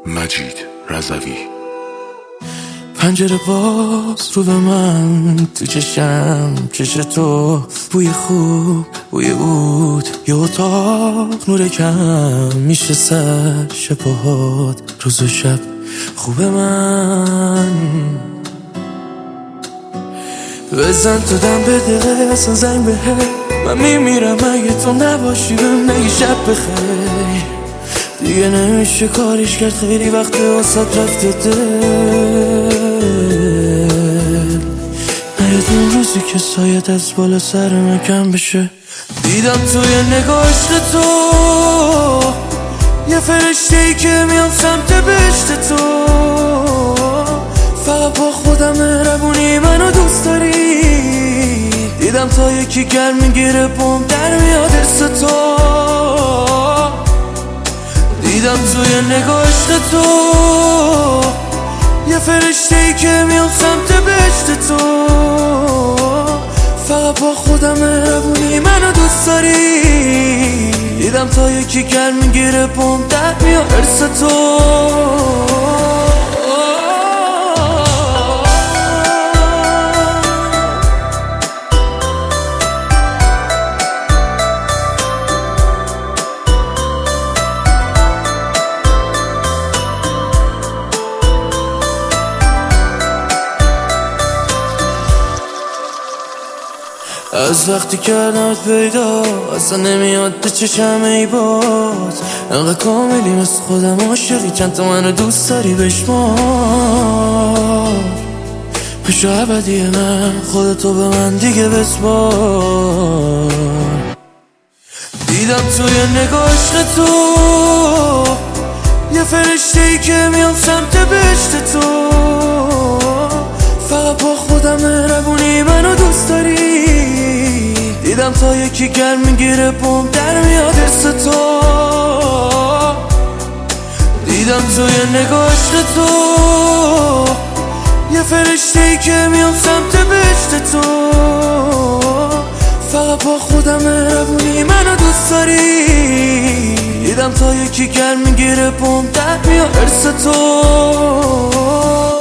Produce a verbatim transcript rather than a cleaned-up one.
مجید رضوی. پنجره باز رو به من، تو چشم چش تو، بوی خوب بوی عود، یه اتاق نور کم میشه سر شبهات، روز و شب خوب من. بزن تو دم به دقیقه اصلا زنگ به من میمیرم اگه تو نباشی، بهم نگی شب بخیر. دیگه نمیشه کاریش کرد، خیلی وقت واسات رفته دل. نیاد اون روزی که سایت از بالا سر من کم بشه. دیدم توی نگاهش تو یه فرشته ای که میام سمت بهشت تو. فقط با خودم مهربونی منو دوست داری. دیدم تا یکی گرم میگیره بوم در میاد حس تو. دیدم توی نگاهش تو یه فرشته ای که میام سمت بهشت تو. فقط با خودم مهربونی منو دوست داری. دیدم تا یکی گرم میگیره بوم در میاد حس تو. از وقتی کردمت پیدا اصلا نمیاد به چشم ای باز. انقدر کاملی مثل خودم عاشقی، چند تا منو دوست داری بشمار. پیش ابدی من خودتو به من دیگه بسپار. دیدم توی نگاهش تو یه فرشته ای که میام سمت بهشت تو. فقط با خودم مهربونی منو دوست داری. دیدم تا یکی گرم میگیره بوم در میاد حس تو. دیدم توی نگاهش تو یه فرشته ای که میام سمت بهشت تو. فقط با خودم مهربونی منو دوست داری. دیدم تا یکی گرم میگیره بوم در میاد حس تو.